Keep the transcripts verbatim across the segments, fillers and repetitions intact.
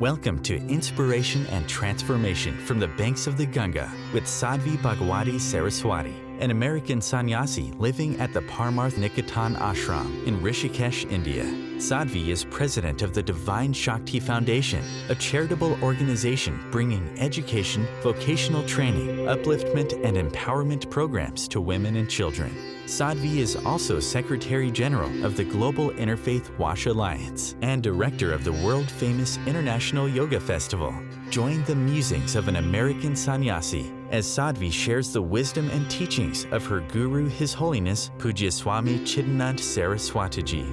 Welcome to Inspiration and Transformation from the Banks of the Ganga with Sadhvi Bhagwati Saraswati, an American sannyasi living at the Parmarth Niketan Ashram in Rishikesh, India. Sadhvi is president of the Divine Shakti Foundation, a charitable organization bringing education, vocational training, upliftment, and empowerment programs to women and children. Sadhvi is also Secretary General of the Global Interfaith Wash Alliance and Director of the world-famous International Yoga Festival. Join the musings of an American sannyasi as Sadhvi shares the wisdom and teachings of her guru, His Holiness Pujya Swami Chidanand Saraswatiji.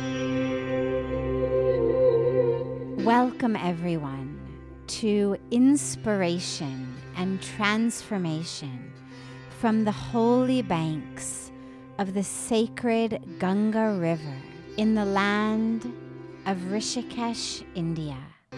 Welcome, everyone, to Inspiration and Transformation from the holy banks of the sacred Ganga River in the land of Rishikesh, India.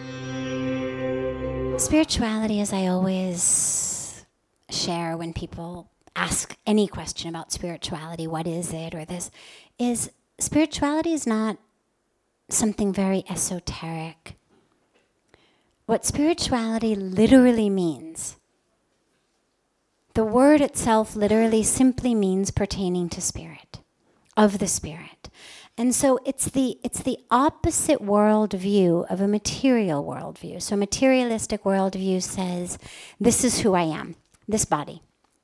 Spirituality, as I always share when people ask any question about spirituality, what is it, or this, is spirituality is not something very esoteric. What spirituality literally means, the word itself literally simply means pertaining to spirit, of the spirit. And so it's the it's the opposite worldview of a material worldview. So materialistic worldview says, this is who I am, this body.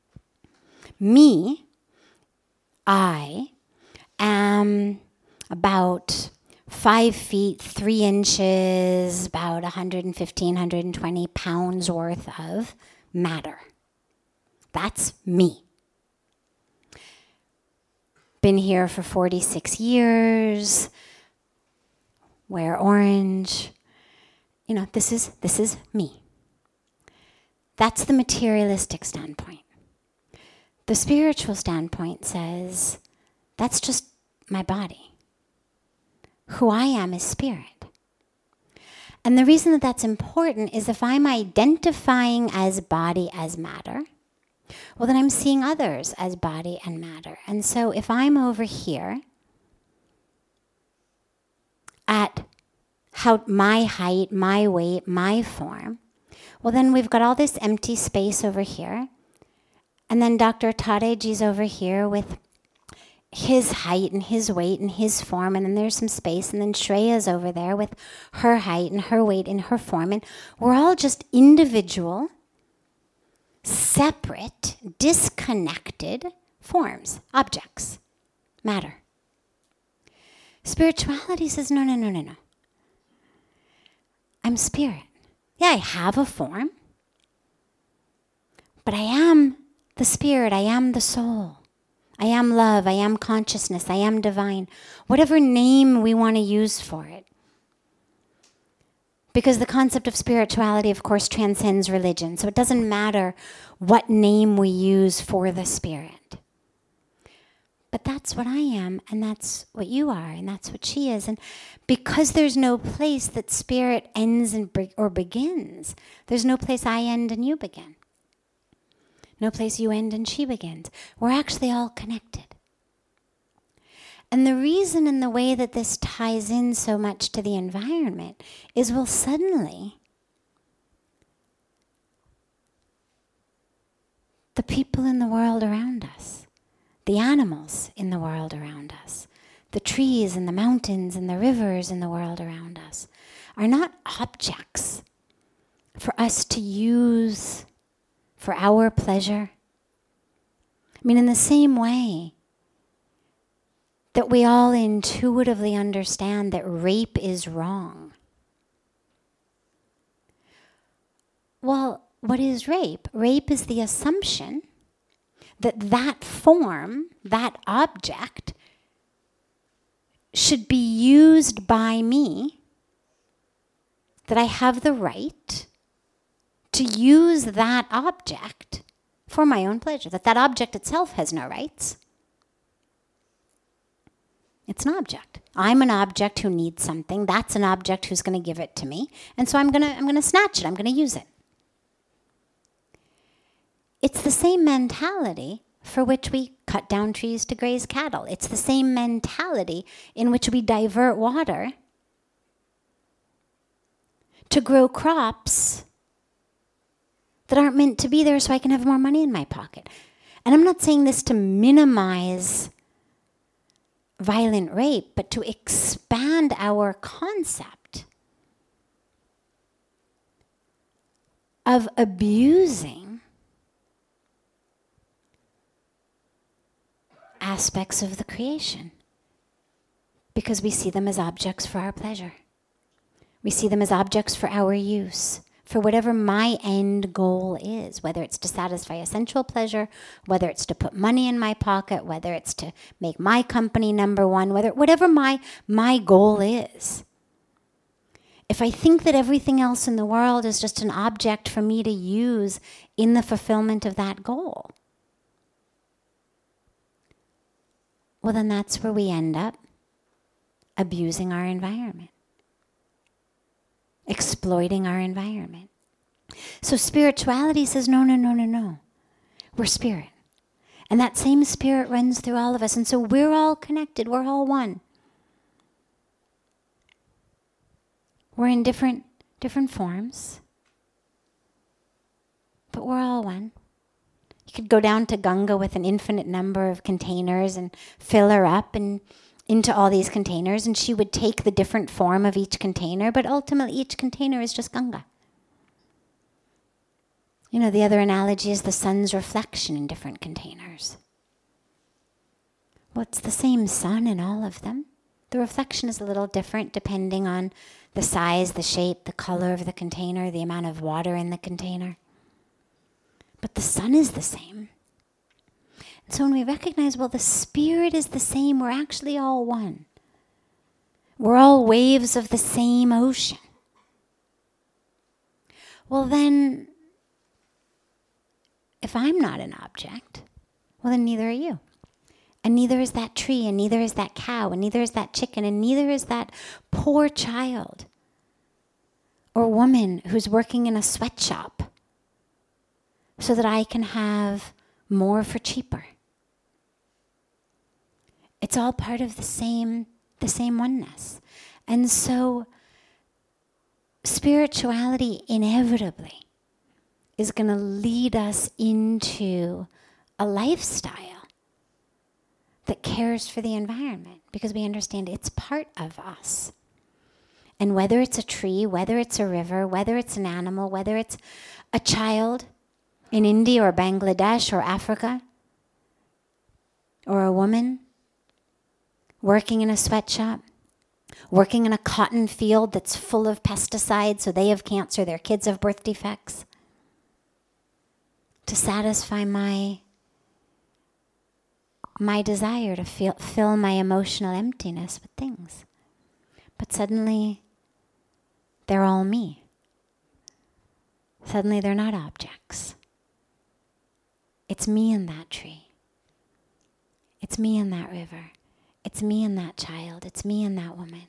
Me, I, am about five feet, three inches, about one hundred fifteen, one hundred twenty pounds worth of matter. That's me. Been here for forty-six years, wear orange. You know, this is this is me. That's the materialistic standpoint. The spiritual standpoint says, that's just my body. Who I am is spirit. And the reason that that's important is if I'm identifying as body as matter, well, then I'm seeing others as body and matter. And so if I'm over here at how my height, my weight, my form, well, then we've got all this empty space over here. And then Doctor Tareji's over here with his height and his weight and his form, and then there's some space, and then Shreya's over there with her height and her weight and her form, and we're all just individual, separate, disconnected forms, objects, matter. Spirituality says, no, no, no, no, no. I'm spirit. Yeah, I have a form, but I am the spirit, I am the soul. I am love, I am consciousness, I am divine. Whatever name we want to use for it. Because the concept of spirituality, of course, transcends religion. So it doesn't matter what name we use for the spirit. But that's what I am, and that's what you are, and that's what she is. And because there's no place that spirit ends and be- or begins, there's no place I end and you begin. No place you end and she begins. We're actually all connected. And the reason and the way that this ties in so much to the environment is, well, suddenly the people in the world around us, the animals in the world around us, the trees and the mountains and the rivers in the world around us are not objects for us to use for our pleasure. I mean, in the same way that we all intuitively understand that rape is wrong. Well, what is rape? Rape is the assumption that that form, that object, should be used by me, that I have the right to use that object for my own pleasure, that that object itself has no rights. It's an object. I'm an object who needs something. That's an object who's going to give it to me. And so I'm going to I'm going to snatch it. I'm going to use it. It's the same mentality for which we cut down trees to graze cattle. It's the same mentality in which we divert water to grow crops that aren't meant to be there so I can have more money in my pocket. And I'm not saying this to minimize violent rape, but to expand our concept of abusing aspects of the creation because we see them as objects for our pleasure. We see them as objects for our use, for whatever my end goal is, whether it's to satisfy a sensual pleasure, whether it's to put money in my pocket, whether it's to make my company number one, whether whatever my my goal is. If I think that everything else in the world is just an object for me to use in the fulfillment of that goal, well, then that's where we end up abusing our environment, exploiting our environment. So spirituality says, no, no, no, no, no. We're spirit. And that same spirit runs through all of us. And so we're all connected. We're all one. We're in different, different forms, but we're all one. You could go down to Ganga with an infinite number of containers and fill her up and into all these containers, and she would take the different form of each container, but ultimately each container is just Ganga. You know, the other analogy is the sun's reflection in different containers. Well, it's the same sun in all of them. The reflection is a little different depending on the size, the shape, the color of the container, the amount of water in the container. But the sun is the same. And so when we recognize, well, the spirit is the same, we're actually all one. We're all waves of the same ocean. Well, then, if I'm not an object, well, then neither are you. And neither is that tree, and neither is that cow, and neither is that chicken, and neither is that poor child or woman who's working in a sweatshop so that I can have more for cheaper. It's all part of the same, the same oneness. And so spirituality inevitably is going to lead us into a lifestyle that cares for the environment because we understand it's part of us. And whether it's a tree, whether it's a river, whether it's an animal, whether it's a child in India or Bangladesh or Africa, or a woman working in a sweatshop, working in a cotton field that's full of pesticides so they have cancer, their kids have birth defects, to satisfy my my desire to feel, fill my emotional emptiness with things. But suddenly, they're all me. Suddenly, they're not objects. It's me and that tree. It's me and that river. It's me and that child. It's me and that woman.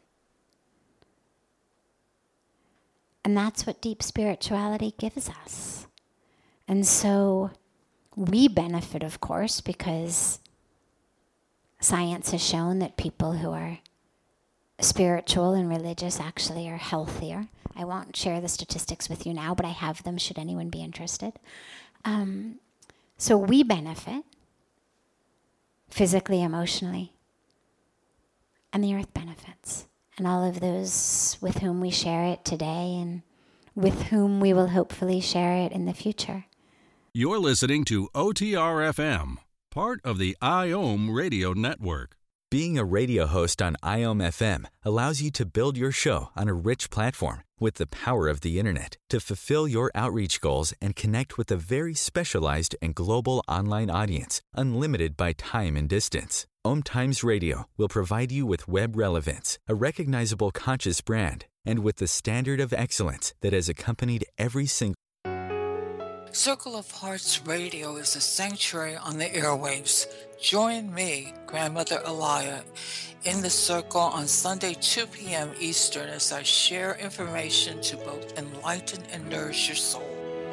And that's what deep spirituality gives us. And so we benefit, of course, because science has shown that people who are spiritual and religious actually are healthier. I won't share the statistics with you now, but I have them should anyone be interested. Um, so we benefit physically, emotionally, and the earth benefits. And all of those with whom we share it today and with whom we will hopefully share it in the future. You're listening to O T R F M, part of the IOM Radio Network. Being a radio host on I O M F M allows you to build your show on a rich platform with the power of the internet to fulfill your outreach goals and connect with a very specialized and global online audience, unlimited by time and distance. Om Times Radio will provide you with web relevance, a recognizable conscious brand, and with the standard of excellence that has accompanied every single Circle of Hearts Radio is a sanctuary on the airwaves. Join me, Grandmother Alaya, in the circle on Sunday, two p.m. Eastern, as I share information to both enlighten and nourish your soul.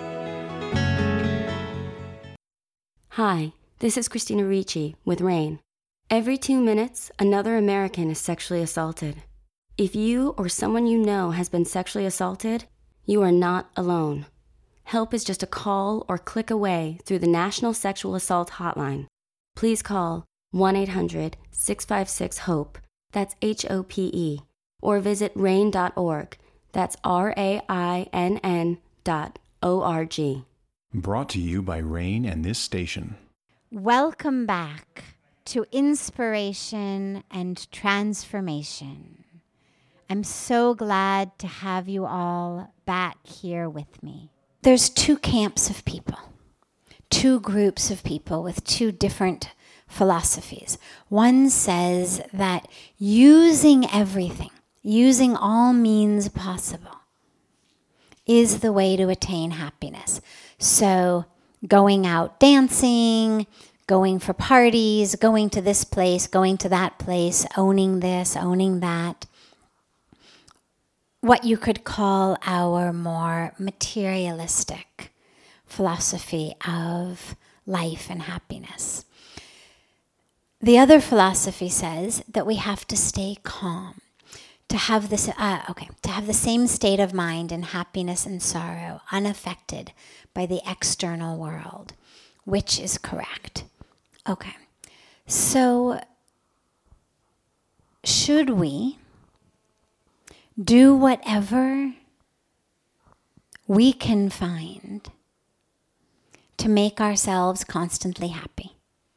Hi, this is Christina Ricci with RAIN. Every two minutes, another American is sexually assaulted. If you or someone you know has been sexually assaulted, You are not alone. Help is just a call or click away through the National Sexual Assault Hotline. Please call one eight hundred six five six HOPE, that's H O P E, or visit rain dot org, that's R A I N N dot O R G. Brought to you by Rain and this station. Welcome back to Inspiration and Transformation. I'm so glad to have you all back here with me. There's two camps of people, two groups of people with two different philosophies. One says that using everything, using all means possible, is the way to attain happiness. So going out dancing, going for parties, going to this place, going to that place, owning this, owning that. What you could call our more materialistic philosophy of life and happiness. The other philosophy says that we have to stay calm, to have this, uh, okay, to have the same state of mind in happiness and sorrow, unaffected by the external world. Which is correct? Okay, so should we do whatever we can find to make ourselves constantly happy?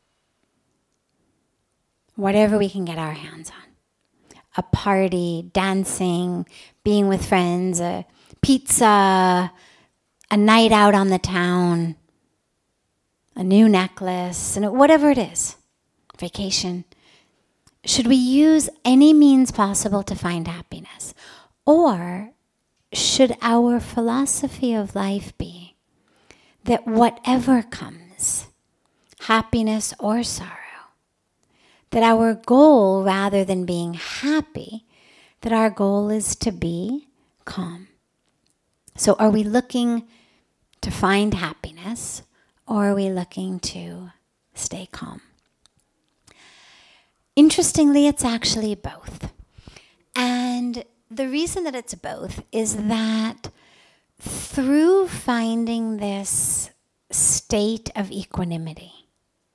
Whatever we can get our hands on. A party, dancing, being with friends, a pizza, a night out on the town, a new necklace, and whatever it is, vacation. Should we use any means possible to find happiness? Or should our philosophy of life be that whatever comes, happiness or sorrow, that our goal, rather than being happy, that our goal is to be calm? So are we looking to find happiness, or are we looking to stay calm? Interestingly, it's actually both. And the reason that it's both is that through finding this state of equanimity,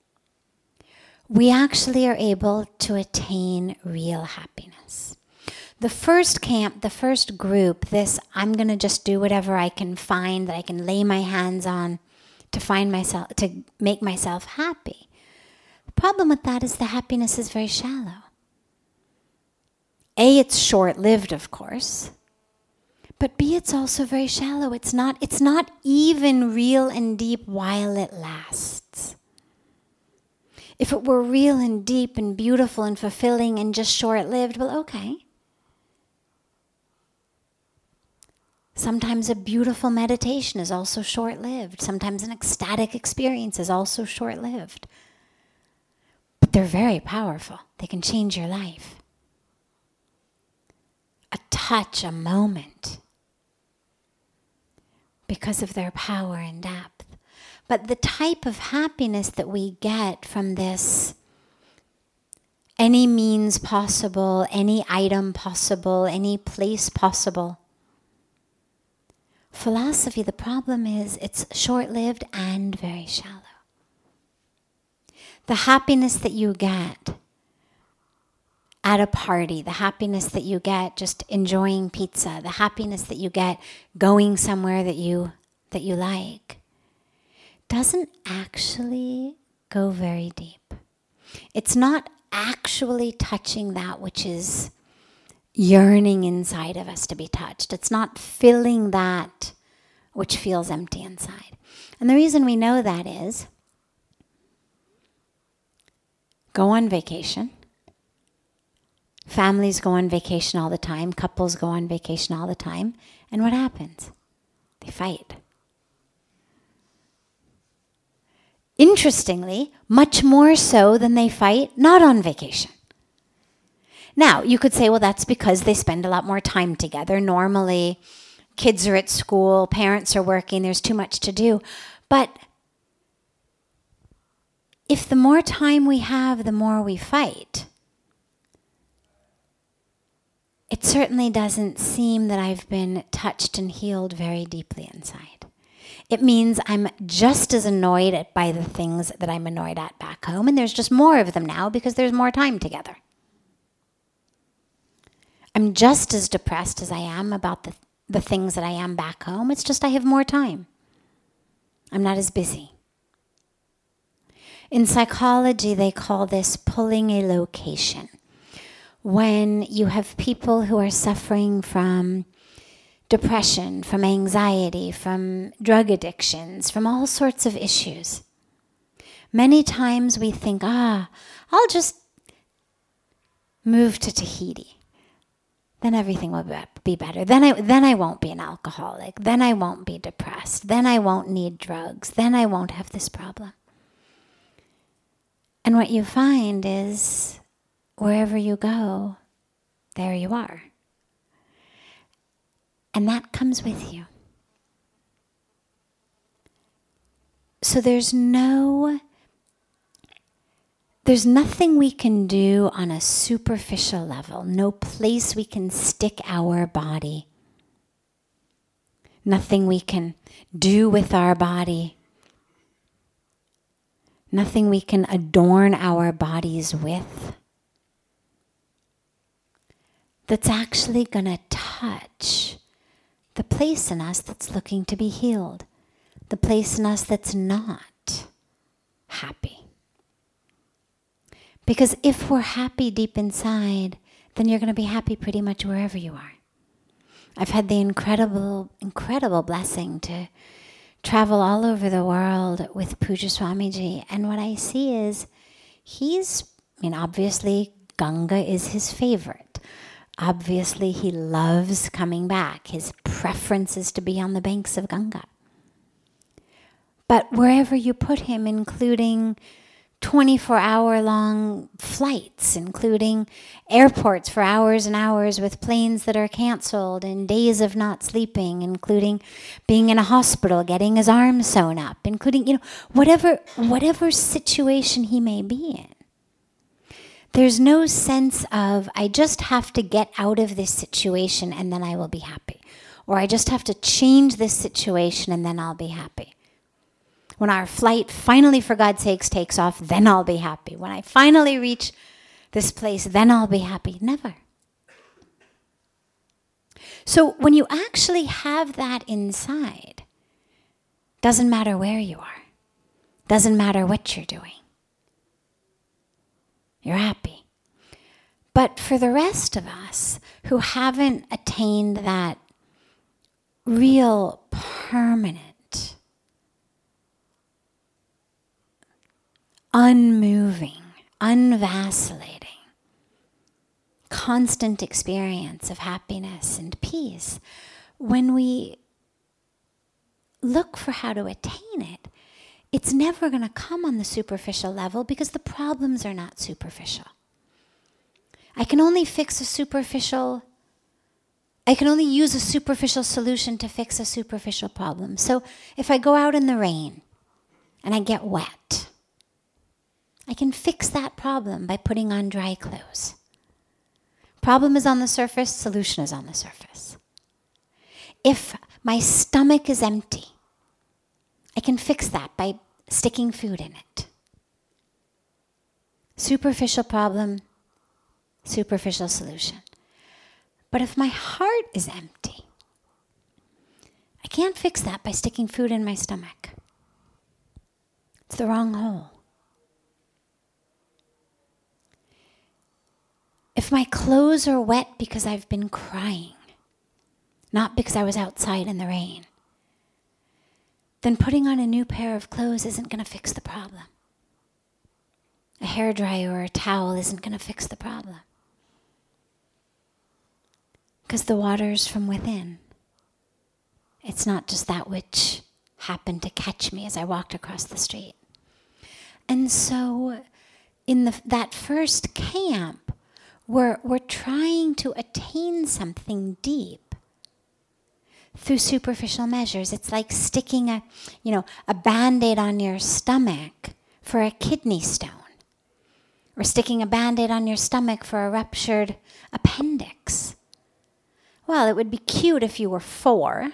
we actually are able to attain real happiness. The first camp, the first group, this I'm going to just do whatever I can find that I can lay my hands on to find myself, to make myself happy. The problem with that is the happiness is very shallow. A, it's short-lived, of course. But B, it's also very shallow. It's not, it's not even real and deep while it lasts. If it were real and deep and beautiful and fulfilling and just short-lived, well, okay. Sometimes a beautiful meditation is also short-lived. Sometimes an ecstatic experience is also short-lived. But they're very powerful. They can change your life. A touch, a moment, because of their power and depth. But the type of happiness that we get from this, any means possible, any item possible, any place possible, philosophy, the problem is it's short-lived and very shallow. The happiness that you get at a party, the happiness that you get just enjoying pizza, the happiness that you get going somewhere that you that you like, doesn't actually go very deep. It's not actually touching that which is yearning inside of us to be touched. It's not filling that which feels empty inside. And the reason we know that is, go on vacation. Families go on vacation all the time. Couples go on vacation all the time. And what happens? They fight. Interestingly, much more so than they fight not on vacation. Now, you could say, well, that's because they spend a lot more time together. Normally, kids are at school, parents are working, there's too much to do. But if the more time we have, the more we fight, it certainly doesn't seem that I've been touched and healed very deeply inside. It means I'm just as annoyed at by the things that I'm annoyed at back home, and there's just more of them now because there's more time together. I'm just as depressed as I am about the, the things that I am back home. It's just I have more time. I'm not as busy. In psychology, they call this pulling a location. When you have people who are suffering from depression, from anxiety, from drug addictions, from all sorts of issues, many times we think, ah, I'll just move to Tahiti. Then everything will be better. Then I, then I won't be an alcoholic. Then I won't be depressed. Then I won't need drugs. Then I won't have this problem. And what you find is wherever you go, there you are. And that comes with you. So there's no, there's nothing we can do on a superficial level, no place we can stick our body, nothing we can do with our body, nothing we can adorn our bodies with, that's actually going to touch the place in us that's looking to be healed, the place in us that's not happy. Because if we're happy deep inside, then you're going to be happy pretty much wherever you are. I've had the incredible, incredible blessing to travel all over the world with Pujya Swamiji, and what I see is he's, I mean, obviously Ganga is his favorite. Obviously he loves coming back. His preference is to be on the banks of Ganga. But wherever you put him, including twenty-four hour long flights, including airports for hours and hours with planes that are canceled and days of not sleeping, including being in a hospital, getting his arm sewn up, including, you know, whatever, whatever situation he may be in. There's no sense of, I just have to get out of this situation and then I will be happy. Or I just have to change this situation and then I'll be happy. When our flight finally, for God's sakes, takes off, then I'll be happy. When I finally reach this place, then I'll be happy. Never. So when you actually have that inside, doesn't matter where you are, doesn't matter what you're doing, you're happy. But for the rest of us who haven't attained that real permanent, unmoving, unvacillating, constant experience of happiness and peace, when we look for how to attain it, it's never going to come on the superficial level because the problems are not superficial. I can only fix a superficial, I can only use a superficial solution to fix a superficial problem. So if I go out in the rain and I get wet, I can fix that problem by putting on dry clothes. Problem is on the surface, solution is on the surface. If my stomach is empty, I can fix that by sticking food in it. Superficial problem, superficial solution. But if my heart is empty, I can't fix that by sticking food in my stomach. It's the wrong hole. If my clothes are wet because I've been crying, not because I was outside in the rain, then putting on a new pair of clothes isn't going to fix the problem. A hairdryer or a towel isn't going to fix the problem. Because the water's from within. It's not just that which happened to catch me as I walked across the street. And so in the, that first camp, we're, we're trying to attain something deep through superficial measures. It's like sticking a, you know, a Band-Aid on your stomach for a kidney stone, or sticking a Band-Aid on your stomach for a ruptured appendix. Well, it would be cute if you were four.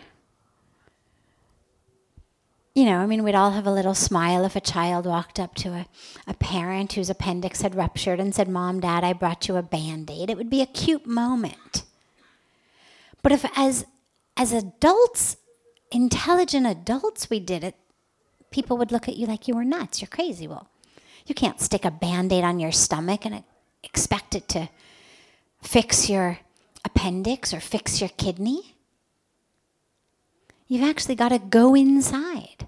You know, I mean, we'd all have a little smile if a child walked up to a, a parent whose appendix had ruptured and said, Mom, Dad, I brought you a Band-Aid. It would be a cute moment. But if as as adults, intelligent adults, we did it, people would look at you like you were nuts. You're crazy. Well, you can't stick a Band-Aid on your stomach and expect it to fix your appendix or fix your kidney. You've actually got to go inside.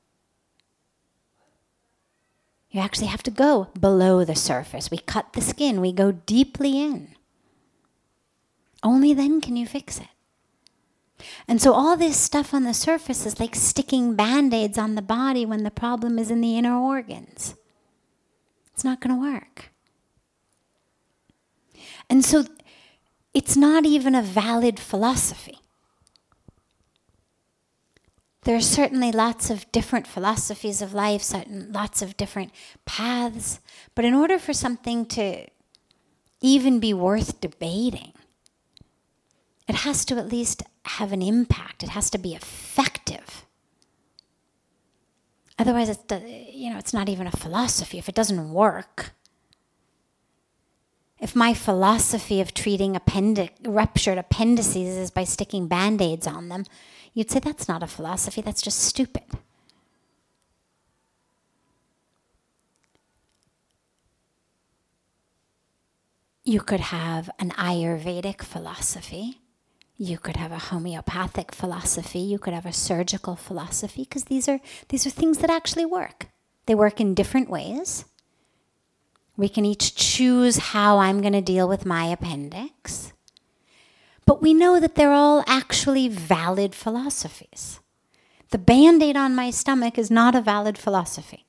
You actually have to go below the surface. We cut the skin. We go deeply in. Only then can you fix it. And so all this stuff on the surface is like sticking Band-Aids on the body when the problem is in the inner organs. It's not going to work. And so it's not even a valid philosophy. There are certainly lots of different philosophies of life, certain, lots of different paths. But in order for something to even be worth debating, it has to at least have an impact. It has to be effective. Otherwise, it's, you know, it's not even a philosophy if it doesn't work. If my philosophy of treating appendic, ruptured appendices is by sticking Band-Aids on them, you'd say that's not a philosophy, that's just stupid. You could have an Ayurvedic philosophy. You could have a homeopathic philosophy. You could have a surgical philosophy, because these are these are things that actually work. They work in different ways. We can each choose how I'm going to deal with my appendix. But we know that they're all actually valid philosophies. The Band-Aid on my stomach is not a valid philosophy.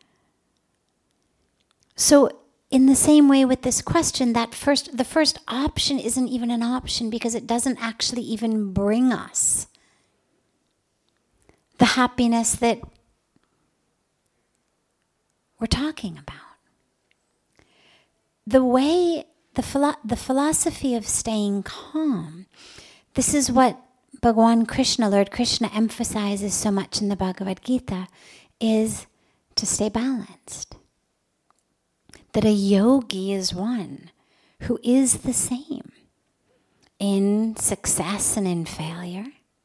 So in the same way with this question, that first, the first option isn't even an option because it doesn't actually even bring us the happiness that we're talking about. The way, the, philo- the philosophy of staying calm, this is what Bhagavan Krishna, Lord Krishna, emphasizes so much in the Bhagavad Gita, is to stay balanced. That a yogi is one who is the same in success and in failure,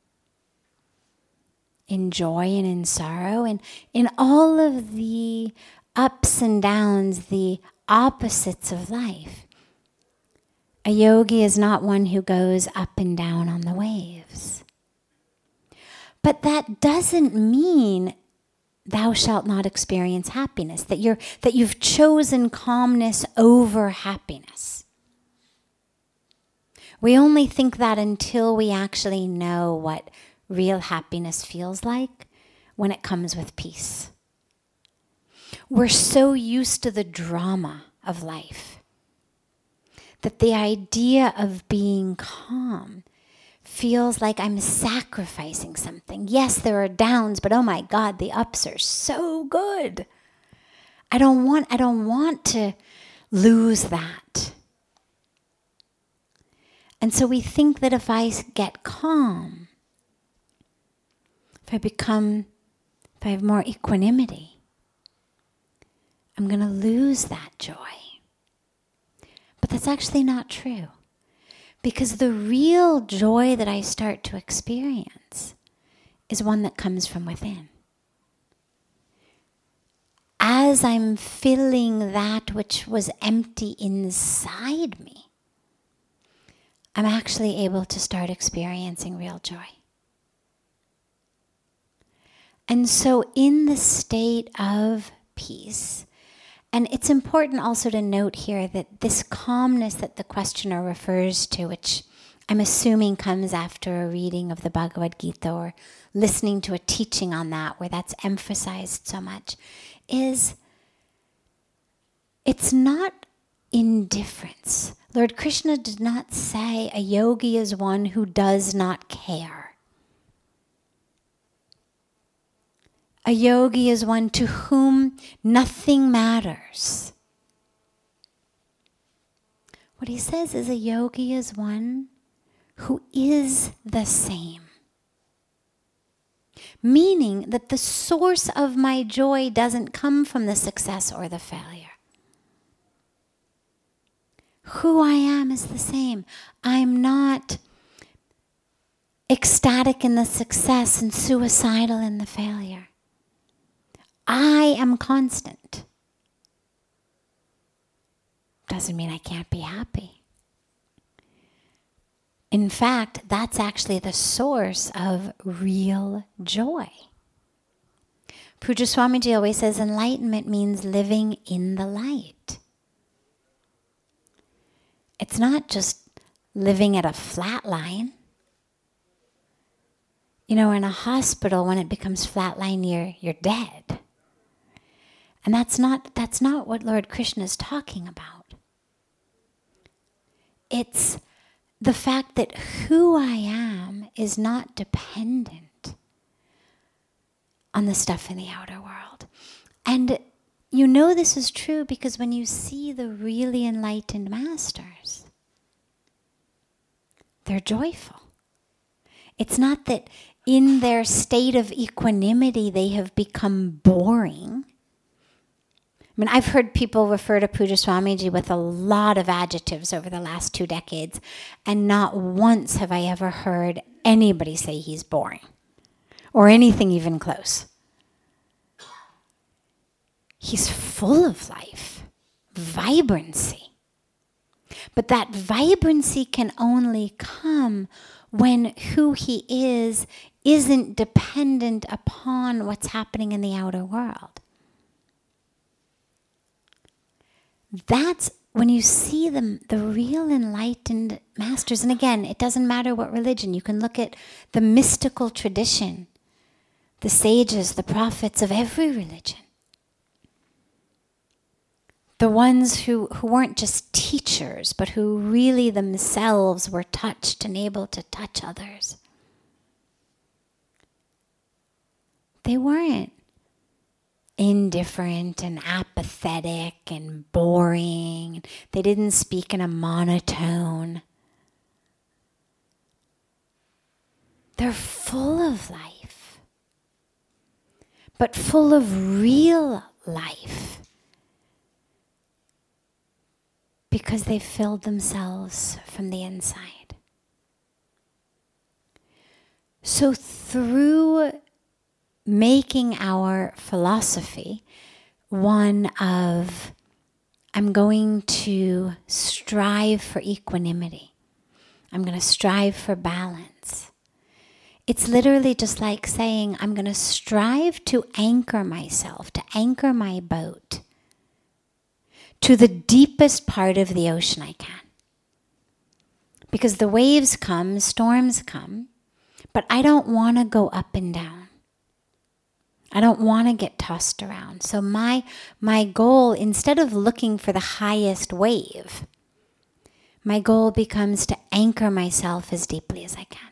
in joy and in sorrow, and in all of the ups and downs, the opposites of life. A yogi is not one who goes up and down on the waves. But that doesn't mean thou shalt not experience happiness, that you're that you've chosen calmness over happiness. We only think that until we actually know what real happiness feels like when it comes with peace. We're so used to the drama of life that the idea of being calm feels like I'm sacrificing something. Yes, there are downs, but oh my God, the ups are so good. I don't want, I don't want to lose that. And so we think that if I get calm, if I become, if I have more equanimity, I'm going to lose that joy. But that's actually not true. Because the real joy that I start to experience is one that comes from within. As I'm filling that which was empty inside me, I'm actually able to start experiencing real joy. And so in the state of peace, and it's important also to note here that this calmness that the questioner refers to, which I'm assuming comes after a reading of the Bhagavad Gita or listening to a teaching on that where that's emphasized so much, is it's not indifference. Lord Krishna did not say a yogi is one who does not care. A yogi is one to whom nothing matters. What he says is a yogi is one who is the same. Meaning that the source of my joy doesn't come from the success or the failure. Who I am is the same. I'm not ecstatic in the success and suicidal in the failure. I am constant. Doesn't mean I can't be happy. In fact, that's actually the source of real joy. Pujya Swamiji always says enlightenment means living in the light. It's not just living at a flat line. You know, in a hospital, when it becomes flatline, you're, you're dead. And that's not, that's not what Lord Krishna is talking about. It's the fact that who I am is not dependent on the stuff in the outer world. And you know this is true because when you see the really enlightened masters, they're joyful. It's not that in their state of equanimity they have become boring. I mean, I've heard people refer to Pujya Swamiji with a lot of adjectives over the last two decades, and not once have I ever heard anybody say he's boring, or anything even close. He's full of life, vibrancy. But that vibrancy can only come when who he is isn't dependent upon what's happening in the outer world. That's when you see them, the real enlightened masters. And again, it doesn't matter what religion. You can look at the mystical tradition, the sages, the prophets of every religion. The ones who, who weren't just teachers, but who really themselves were touched and able to touch others. They weren't indifferent and apathetic and boring. They didn't speak in a monotone. They're full of life, but full of real life, because they filled themselves from the inside. So through making our philosophy one of, I'm going to strive for equanimity. I'm going to strive for balance. It's literally just like saying, I'm going to strive to anchor myself, to anchor my boat to the deepest part of the ocean I can. Because the waves come, storms come, but I don't want to go up and down. I don't want to get tossed around. So my, my goal, instead of looking for the highest wave, my goal becomes to anchor myself as deeply as I can.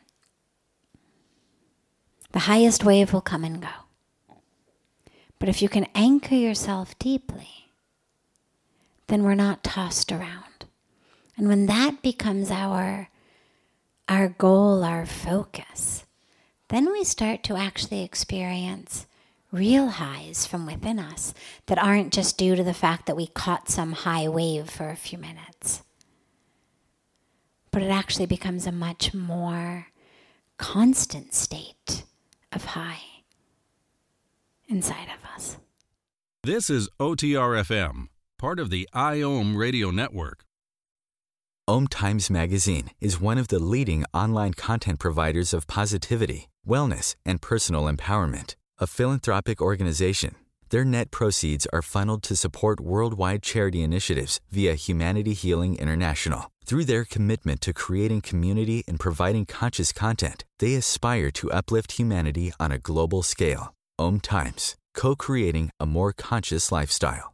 The highest wave will come and go. But if you can anchor yourself deeply, then we're not tossed around. And when that becomes our, our goal, our focus, then we start to actually experience real highs from within us that aren't just due to the fact that we caught some high wave for a few minutes. But it actually becomes a much more constant state of high inside of us. This is O T R F M, part of the I O M Radio Network. Om Times Magazine is one of the leading online content providers of positivity, wellness, and personal empowerment. A philanthropic organization, their net proceeds are funneled to support worldwide charity initiatives via Humanity Healing International. Through their commitment to creating community and providing conscious content, they aspire to uplift humanity on a global scale. Om Times, co-creating a more conscious lifestyle.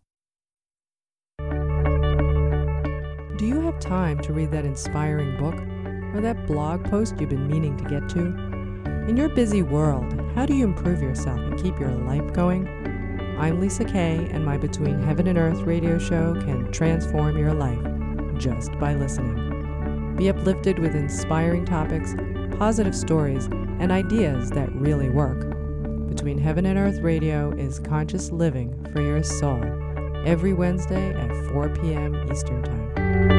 Do you have time to read that inspiring book or that blog post you've been meaning to get to? In your busy world, how do you improve yourself and keep your life going? I'm Lisa Kay, and my Between Heaven and Earth radio show can transform your life just by listening. Be uplifted with inspiring topics, positive stories, and ideas that really work. Between Heaven and Earth Radio is Conscious Living for Your Soul, every Wednesday at four p.m. Eastern Time.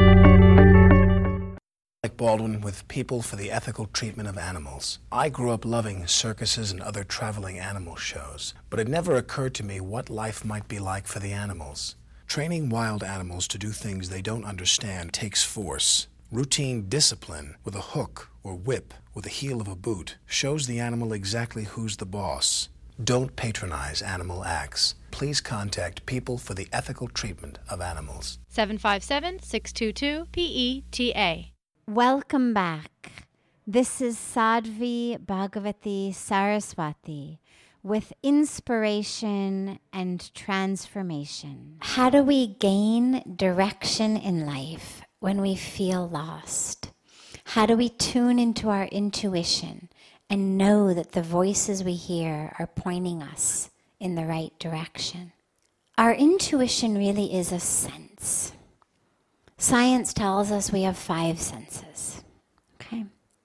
Alec Baldwin with People for the Ethical Treatment of Animals. I grew up loving circuses and other traveling animal shows, but it never occurred to me what life might be like for the animals. Training wild animals to do things they don't understand takes force. Routine discipline with a hook or whip with the heel of a boot shows the animal exactly who's the boss. Don't patronize animal acts. Please contact People for the Ethical Treatment of Animals. seven five seven, six two two, P E T A. Welcome back. This is Sadhvi Bhagavati Saraswati with inspiration and transformation. How do we gain direction in life when we feel lost? How do we tune into our intuition and know that the voices we hear are pointing us in the right direction? Our intuition really is a sense. Science tells us we have five senses. Okay?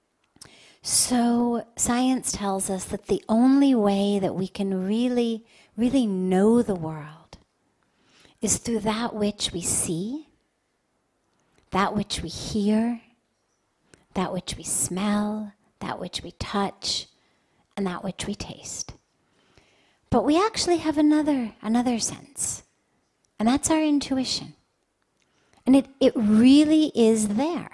So science tells us that the only way that we can really, really know the world is through that which we see, that which we hear, that which we smell, that which we touch, and that which we taste. But we actually have another, another sense, and that's our intuition. And it, it really is there.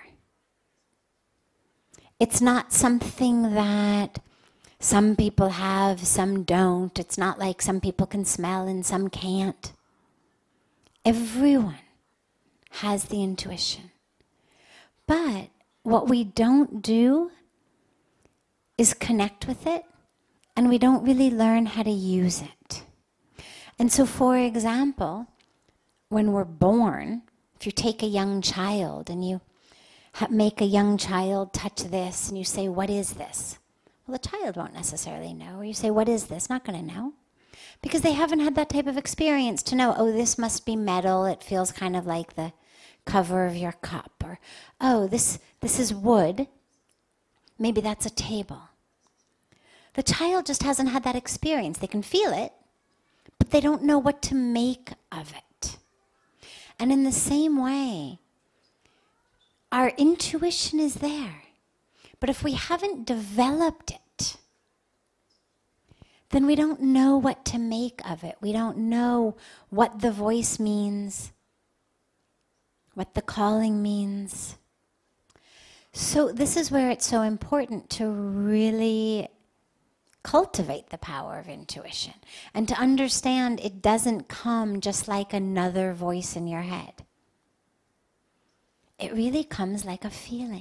It's not something that some people have, some don't. It's not like some people can smell and some can't. Everyone has the intuition. But what we don't do is connect with it, and we don't really learn how to use it. And so, for example, when we're born, if you take a young child and you ha- make a young child touch this and you say, what is this? Well, the child won't necessarily know. Or you say, what is this? Not going to know. Because they haven't had that type of experience to know, oh, this must be metal. It feels kind of like the cover of your cup. Or, oh, this, this is wood. Maybe that's a table. The child just hasn't had that experience. They can feel it, but they don't know what to make of it. And in the same way, our intuition is there. But if we haven't developed it, then we don't know what to make of it. We don't know what the voice means, what the calling means. So this is where it's so important to really cultivate the power of intuition and to understand it doesn't come just like another voice in your head. It really comes like a feeling.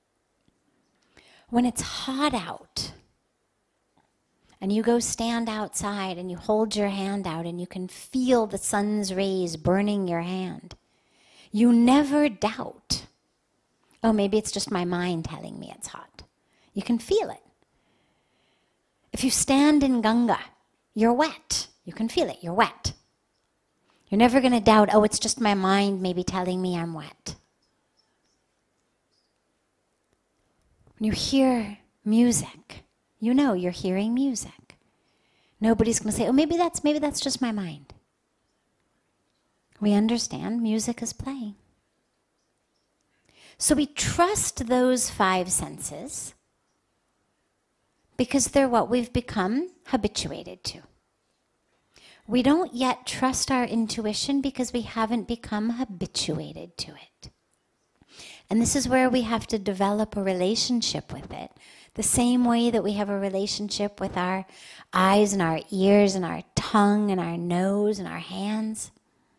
When it's hot out and you go stand outside and you hold your hand out and you can feel the sun's rays burning your hand, you never doubt, oh, maybe it's just my mind telling me it's hot. You can feel it. If you stand in Ganga, you're wet. You can feel it. You're wet. You're never going to doubt, oh, it's just my mind maybe telling me I'm wet. When you hear music, you know you're hearing music. Nobody's going to say, oh, maybe that's maybe that's just my mind. We understand music is playing. So we trust those five senses because they're what we've become habituated to. We don't yet trust our intuition because we haven't become habituated to it. And this is where we have to develop a relationship with it, the same way that we have a relationship with our eyes and our ears and our tongue and our nose and our hands,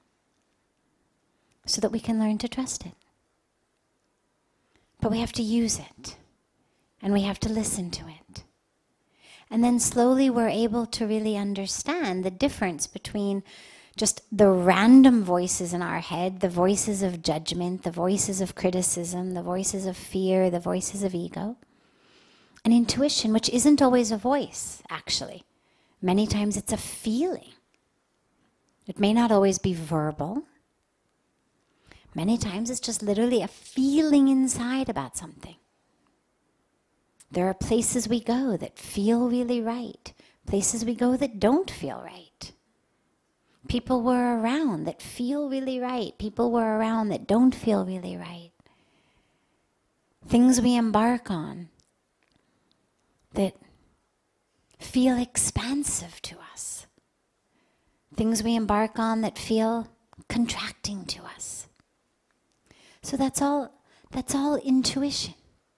so that we can learn to trust it. But we have to use it, and we have to listen to it. And then slowly we're able to really understand the difference between just the random voices in our head, the voices of judgment, the voices of criticism, the voices of fear, the voices of ego, and intuition, which isn't always a voice, actually. Many times it's a feeling. It may not always be verbal, Many times it's just literally a feeling inside about something. There are places we go that feel really right, places we go that don't feel right. People we're around that feel really right, people we're around that don't feel really right. Things we embark on that feel expansive to us. Things we embark on that feel contracting to us. So that's all, that's all intuition.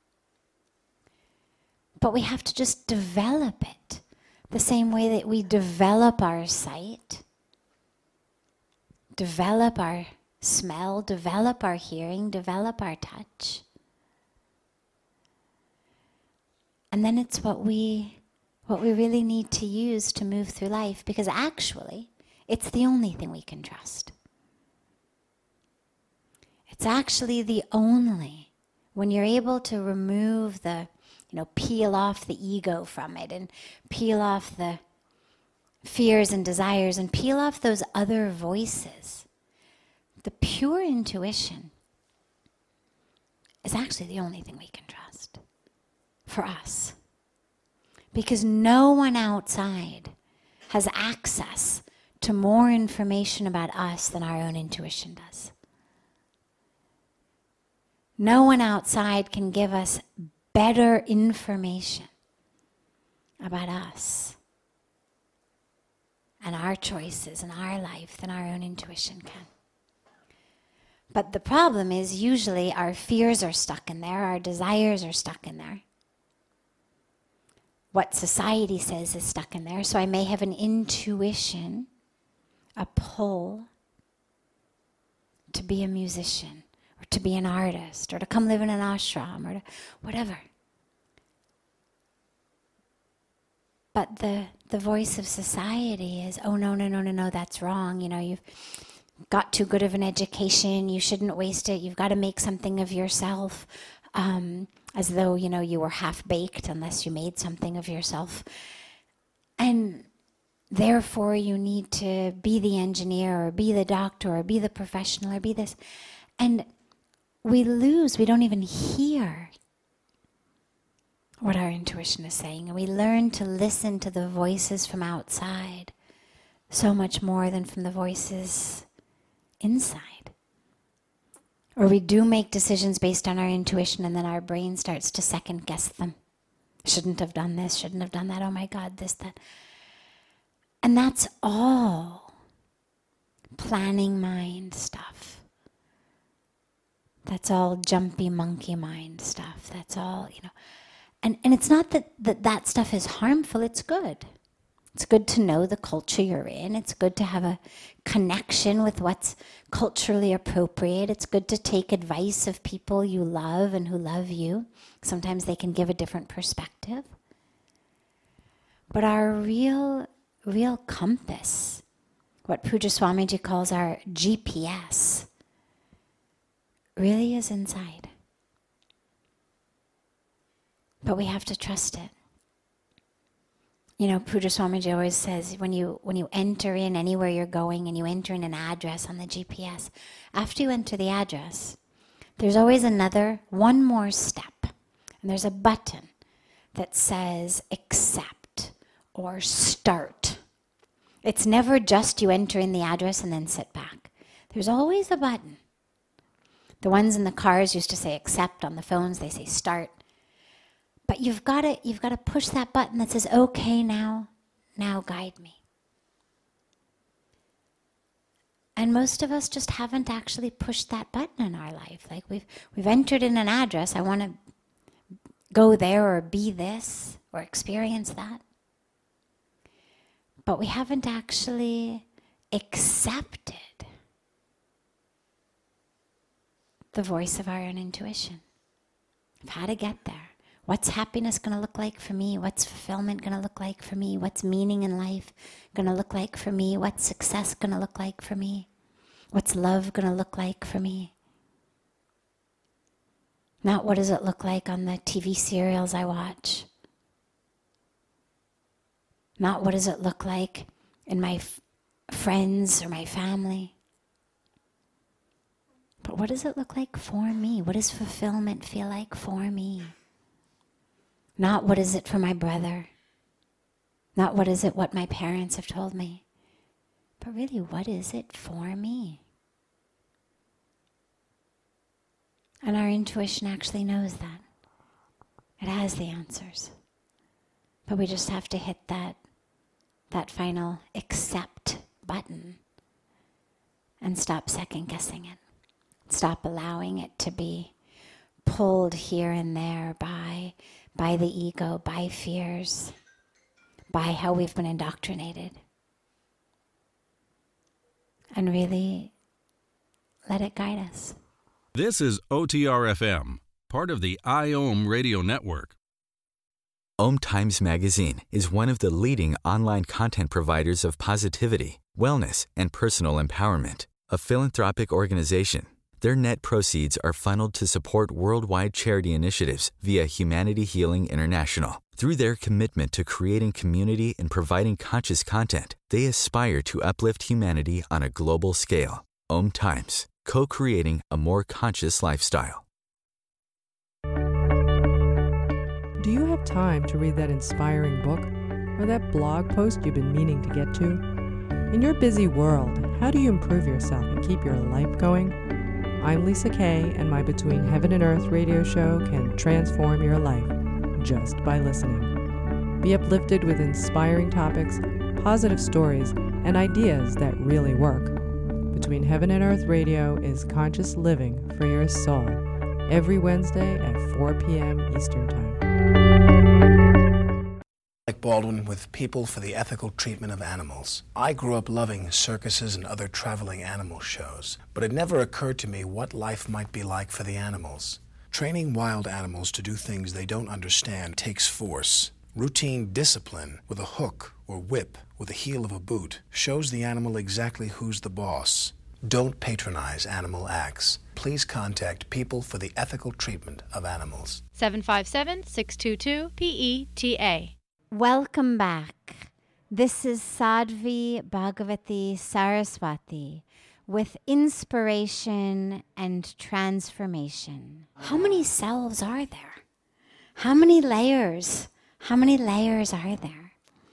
But we have to just develop it the same way that we develop our sight, develop our smell, develop our hearing, develop our touch. And then it's what we, what we really need to use to move through life, because actually, it's the only thing we can trust. It's actually the only, when you're able to remove the, you know, peel off the ego from it and peel off the fears and desires and peel off those other voices, the pure intuition is actually the only thing we can trust for us. Because no one outside has access to more information about us than our own intuition does. No one outside can give us better information about us and our choices and our life than our own intuition can. But the problem is usually our fears are stuck in there, our desires are stuck in there. What society says is stuck in there. So I may have an intuition, a pull to be a musician, or to be an artist, or to come live in an ashram, or to whatever. But the, the voice of society is, oh, no, no, no, no, no, that's wrong. You know, you've got too good of an education. You shouldn't waste it. You've got to make something of yourself. Um, as though, you know, you were half-baked unless you made something of yourself. And therefore you need to be the engineer or be the doctor or be the professional or be this. And we lose, we don't even hear what our intuition is saying. And we learn to listen to the voices from outside so much more than from the voices inside. Or we do make decisions based on our intuition and then our brain starts to second guess them. Shouldn't have done this, shouldn't have done that, oh my God, this, that. And that's all planning mind stuff. That's all jumpy monkey mind stuff. That's all, you know. And, and it's not that, that that stuff is harmful, it's good. It's good to know the culture you're in. It's good to have a connection with what's culturally appropriate. It's good to take advice of people you love and who love you. Sometimes they can give a different perspective. But our real, real compass, what Pujya Swamiji calls our G P S, really is inside. But we have to trust it. You know, Pujya Swamiji always says, when you when you enter in anywhere you're going and you enter in an address on the G P S, after you enter the address, there's always another, one more step. And there's a button that says accept or start. It's never just you enter in the address and then sit back. There's always a button. The ones in the cars used to say accept, on the phones they say start. But you've got to you've got to push that button that says, okay, now, now guide me. And most of us just haven't actually pushed that button in our life. Like we've we've entered in an address, I want to go there or be this or experience that. But we haven't actually accepted the voice of our own intuition of how to get there. What's happiness going to look like for me? What's fulfillment going to look like for me? What's meaning in life going to look like for me? What's success going to look like for me? What's love going to look like for me? Not what does it look like on the T V serials I watch. Not what does it look like in my f- friends or my family. But what does it look like for me? What does fulfillment feel like for me? Not what is it for my brother. Not what is it what my parents have told me. But really, what is it for me? And our intuition actually knows that. It has the answers. But we just have to hit that, that final accept button and stop second guessing it. Stop allowing it to be pulled here and there by, by the ego, by fears, by how we've been indoctrinated. And really let it guide us. This is O T R F M, part of the IOM radio network. Om Times Magazine is one of the leading online content providers of positivity, wellness, and personal empowerment. A philanthropic organization, their net proceeds are funneled to support worldwide charity initiatives via Humanity Healing International. Through their commitment to creating community and providing conscious content, they aspire to uplift humanity on a global scale. Om Times, co-creating a more conscious lifestyle. Do you have time to read that inspiring book or that blog post you've been meaning to get to? In your busy world, how do you improve yourself and keep your life going? I'm Lisa Kay, and my Between Heaven and Earth radio show can transform your life just by listening. Be uplifted with inspiring topics, positive stories, and ideas that really work. Between Heaven and Earth Radio is conscious living for your soul, every Wednesday at four p.m. Eastern Time. Alec Baldwin with People for the Ethical Treatment of Animals. I grew up loving circuses and other traveling animal shows, but it never occurred to me what life might be like for the animals. Training wild animals to do things they don't understand takes force. Routine discipline with a hook or whip with the heel of a boot shows the animal exactly who's the boss. Don't patronize animal acts. Please contact People for the Ethical Treatment of Animals. seven five seven, six two two, P E T A. Welcome back. This is Sadhvi Bhagavati Saraswati with inspiration and transformation. How many selves are there? How many layers? How many layers are there?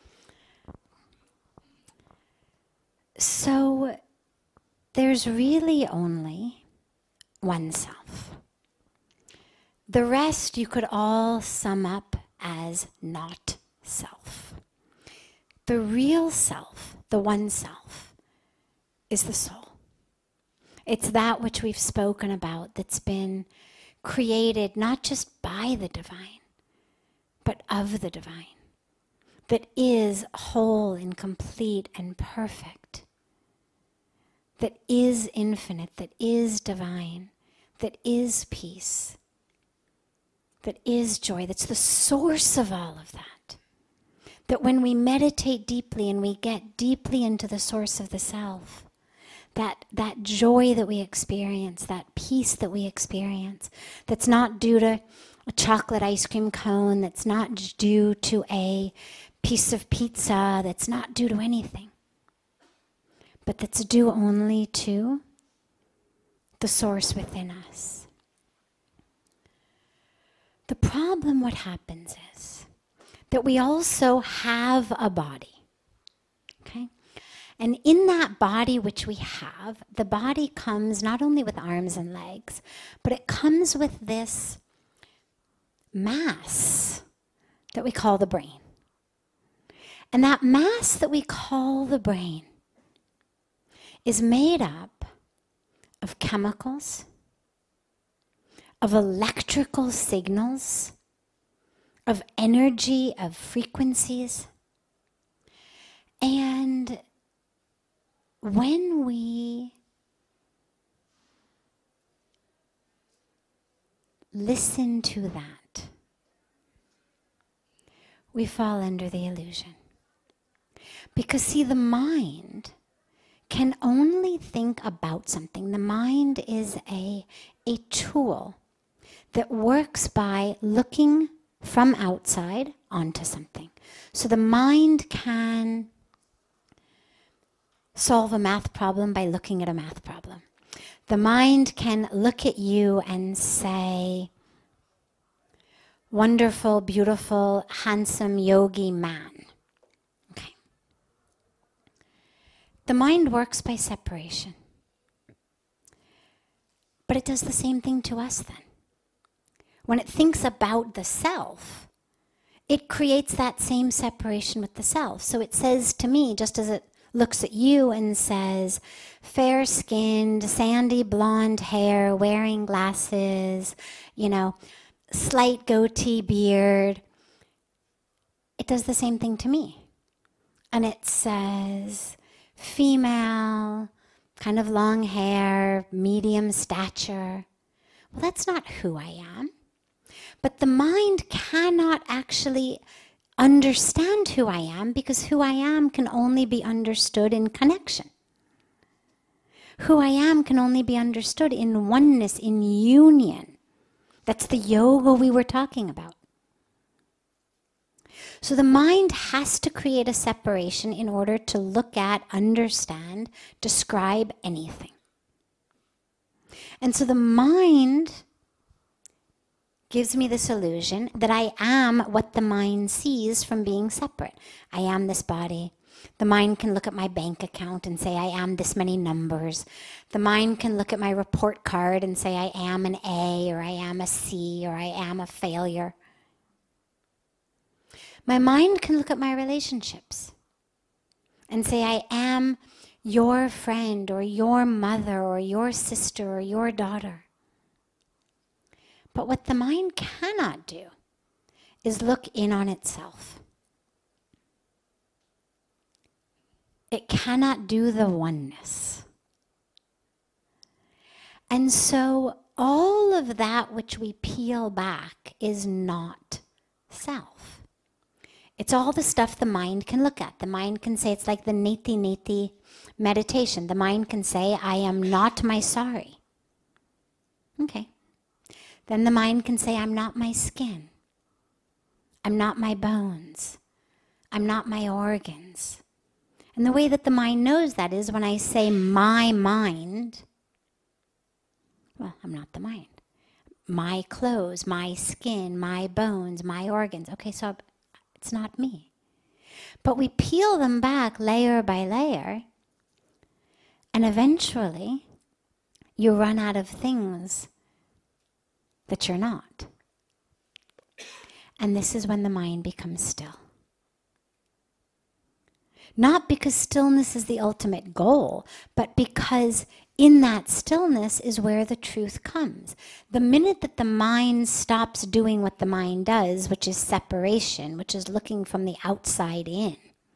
So there's really only one self. The rest you could all sum up as not self. The real self, the one self, is the soul. It's that which we've spoken about that's been created not just by the divine, but of the divine, that is whole and complete and perfect, that is infinite, that is divine, that is peace, that is joy, that's the source of all of that. That when we meditate deeply and we get deeply into the source of the self, that, that joy that we experience, that peace that we experience, that's not due to a chocolate ice cream cone, that's not due to a piece of pizza, that's not due to anything, but that's due only to the source within us. The problem, what happens is that we also have a body, okay? And in that body which we have, the body comes not only with arms and legs, but it comes with this mass that we call the brain. And that mass that we call the brain is made up of chemicals, of electrical signals, of energy, of frequencies. And when we listen to that, we fall under the illusion. Because see, the mind can only think about something. The mind is a, a tool that works by looking from outside onto something. So the mind can solve a math problem by looking at a math problem. The mind can look at you and say, wonderful, beautiful, handsome yogi man. Okay. The mind works by separation. But it does the same thing to us then. When it thinks about the self, it creates that same separation with the self. So it says to me, just as it looks at you and says, fair-skinned, sandy blonde hair, wearing glasses, you know, slight goatee beard. It does the same thing to me. And it says, female, kind of long hair, medium stature. Well, that's not who I am. But the mind cannot actually understand who I am because who I am can only be understood in connection. Who I am can only be understood in oneness, in union. That's the yoga we were talking about. So the mind has to create a separation in order to look at, understand, describe anything. And so the mind gives me this illusion that I am what the mind sees from being separate. I am this body. The mind can look at my bank account and say I am this many numbers. The mind can look at my report card and say I am an A or I am a C or I am a failure. My mind can look at my relationships and say I am your friend or your mother or your sister or your daughter. But what the mind cannot do is look in on itself. It cannot do the oneness. And so all of that which we peel back is not self. It's all the stuff the mind can look at. The mind can say, it's like the neti neti meditation. The mind can say, I am not my sorry. Okay. Then the mind can say, I'm not my skin. I'm not my bones. I'm not my organs. And the way that the mind knows that is when I say my mind, well, I'm not the mind. My clothes, my skin, my bones, my organs. Okay, so it's not me. But we peel them back layer by layer, and eventually you run out of things that you're not. And this is when the mind becomes still. Not because stillness is the ultimate goal, but because in that stillness is where the truth comes. The minute that the mind stops doing what the mind does, which is separation, which is looking from the outside in.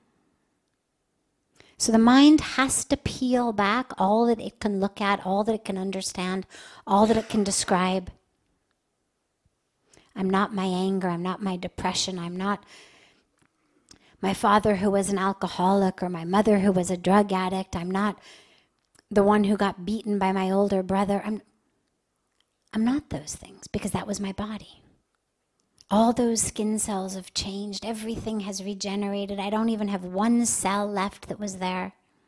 So the mind has to peel back all that it can look at, all that it can understand, all that it can describe. I'm not my anger, I'm not my depression, I'm not my father who was an alcoholic or my mother who was a drug addict. I'm not the one who got beaten by my older brother. I'm, I'm not those things because that was my body. All those skin cells have changed. Everything has regenerated. I don't even have one cell left that was there.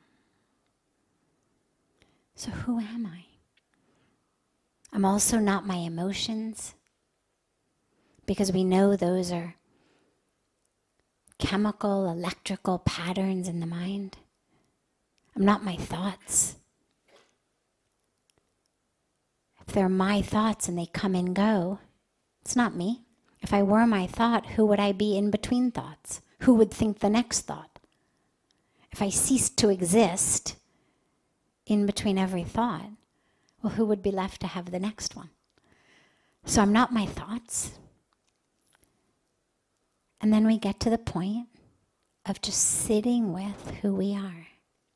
So who am I? I'm also not my emotions, because we know those are chemical, electrical patterns in the mind. I'm not my thoughts. If they're my thoughts and they come and go, it's not me. If I were my thought, who would I be in between thoughts? Who would think the next thought? If I ceased to exist in between every thought, well, who would be left to have the next one? So I'm not my thoughts. And then we get to the point of just sitting with who we are.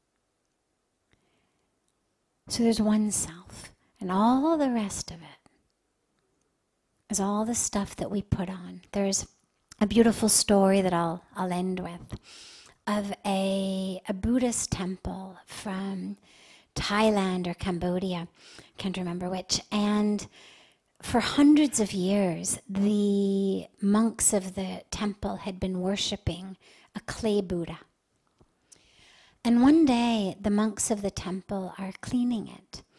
So there's one self, and all the rest of it is all the stuff that we put on. There's a beautiful story that I'll I'll end with of a, a Buddhist temple from Thailand or Cambodia, can't remember which, and for hundreds of years, the monks of the temple had been worshipping a clay Buddha. And one day, the monks of the temple are cleaning it.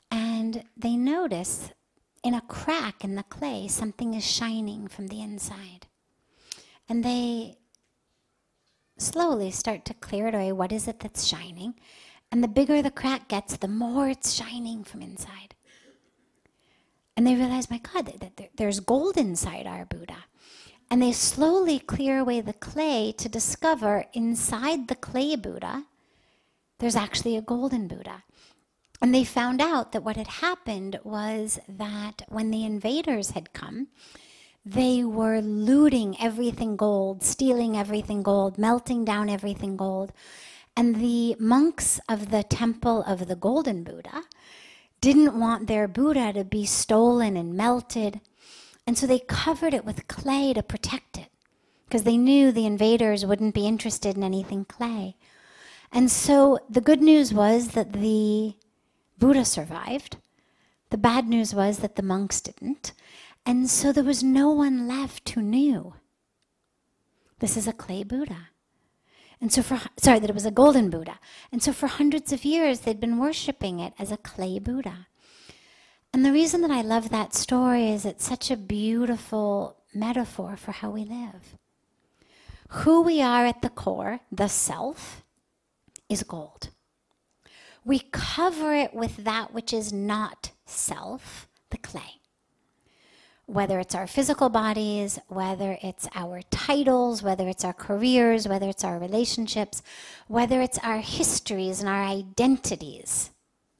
And they notice in a crack in the clay, something is shining from the inside. And they slowly start to clear it away. What is it that's shining? And the bigger the crack gets, the more it's shining from inside. And they realize, my God, that there's gold inside our Buddha. And they slowly clear away the clay to discover inside the clay Buddha, there's actually a golden Buddha. And they found out that what had happened was that when the invaders had come, they were looting everything gold, stealing everything gold, melting down everything gold. And the monks of the temple of the golden Buddha didn't want their Buddha to be stolen and melted. And so they covered it with clay to protect it, because they knew the invaders wouldn't be interested in anything clay. And so the good news was that the Buddha survived. The bad news was that the monks didn't. And so there was no one left who knew this is a clay Buddha. And so for, sorry, that it was a golden Buddha. And so for hundreds of years, they'd been worshiping it as a clay Buddha. And the reason that I love that story is it's such a beautiful metaphor for how we live. Who we are at the core, the self, is gold. We cover it with that which is not self, the clay. Whether it's our physical bodies, whether it's our titles, whether it's our careers, whether it's our relationships, whether it's our histories and our identities.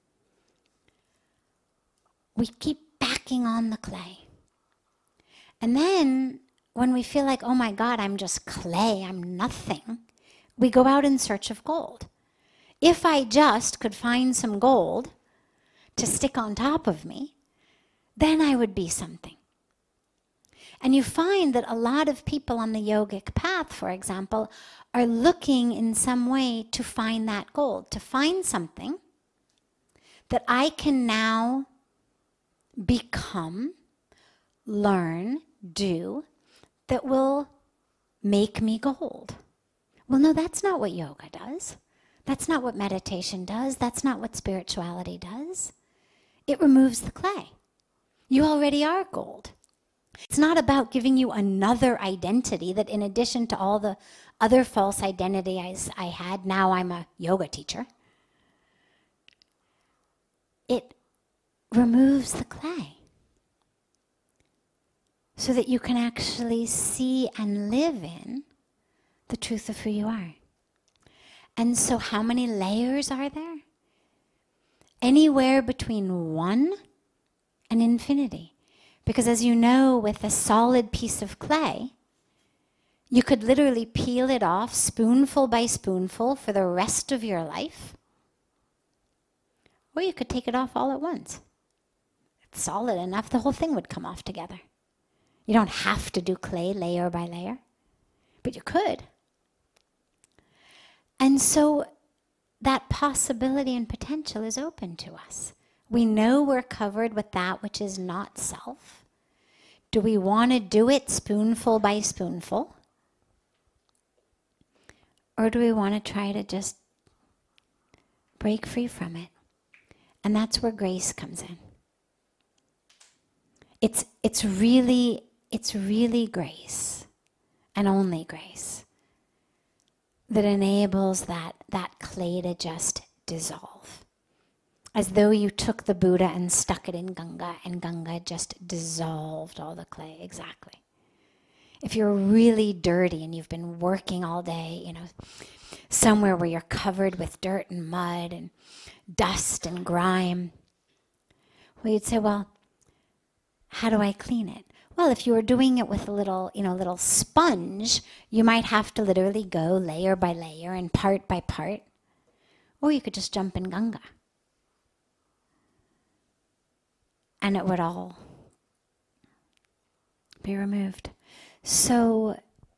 We keep backing on the clay. And then when we feel like, oh my God, I'm just clay, I'm nothing, we go out in search of gold. If I just could find some gold to stick on top of me, then I would be something. And you find that a lot of people on the yogic path, for example, are looking in some way to find that gold, to find something that I can now become, learn, do, that will make me gold. Well, no, that's not what yoga does. That's not what meditation does. That's not what spirituality does. It removes the clay. You already are gold. It's not about giving you another identity that, in addition to all the other false identities I had, now I'm a yoga teacher. It removes the clay so that you can actually see and live in the truth of who you are. And so how many layers are there? Anywhere between one and infinity. Because as you know, with a solid piece of clay, you could literally peel it off spoonful by spoonful for the rest of your life. Or you could take it off all at once. It's solid enough, the whole thing would come off together. You don't have to do clay layer by layer, but you could. And so that possibility and potential is open to us. We know we're covered with that which is not self. Do we want to do it spoonful by spoonful? Or do we want to try to just break free from it? And that's where grace comes in. It's, it's really, it's really grace, and only grace, that enables that, that clay to just dissolve. As though you took the Buddha and stuck it in Ganga, and Ganga just dissolved all the clay, exactly. If you're really dirty and you've been working all day, you know, somewhere where you're covered with dirt and mud and dust and grime, well, you'd say, well, how do I clean it? Well, if you were doing it with a little, you know, little sponge, you might have to literally go layer by layer and part by part. Or you could just jump in Ganga. And it would all be removed. So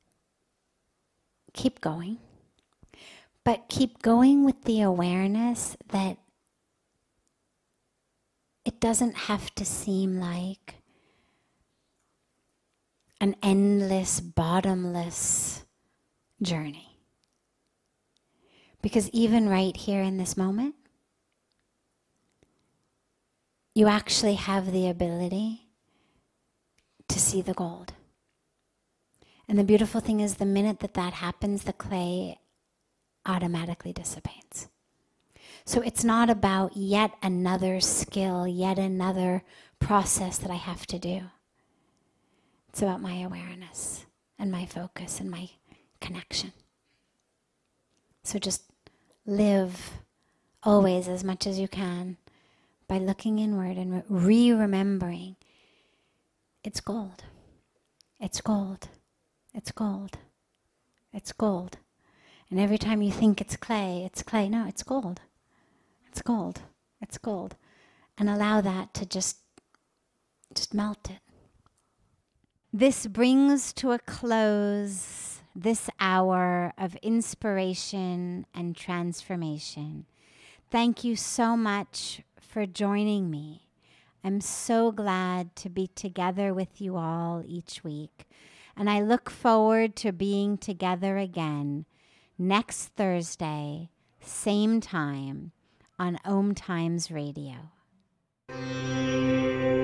keep going. But keep going with the awareness that it doesn't have to seem like an endless, bottomless journey. Because even right here in this moment, you actually have the ability to see the gold. And the beautiful thing is, the minute that that happens, the clay automatically dissipates. So it's not about yet another skill, yet another process that I have to do. It's about my awareness and my focus and my connection. So just live always as much as you can by looking inward and re-remembering it's gold. It's gold. It's gold. It's gold. And every time you think it's clay, it's clay. No, it's gold. It's gold. It's gold. And allow that to just, just melt it. This brings to a close this hour of inspiration and transformation. Thank you so much for joining me. I'm so glad to be together with you all each week. And I look forward to being together again next Thursday, same time, on Om Times Radio.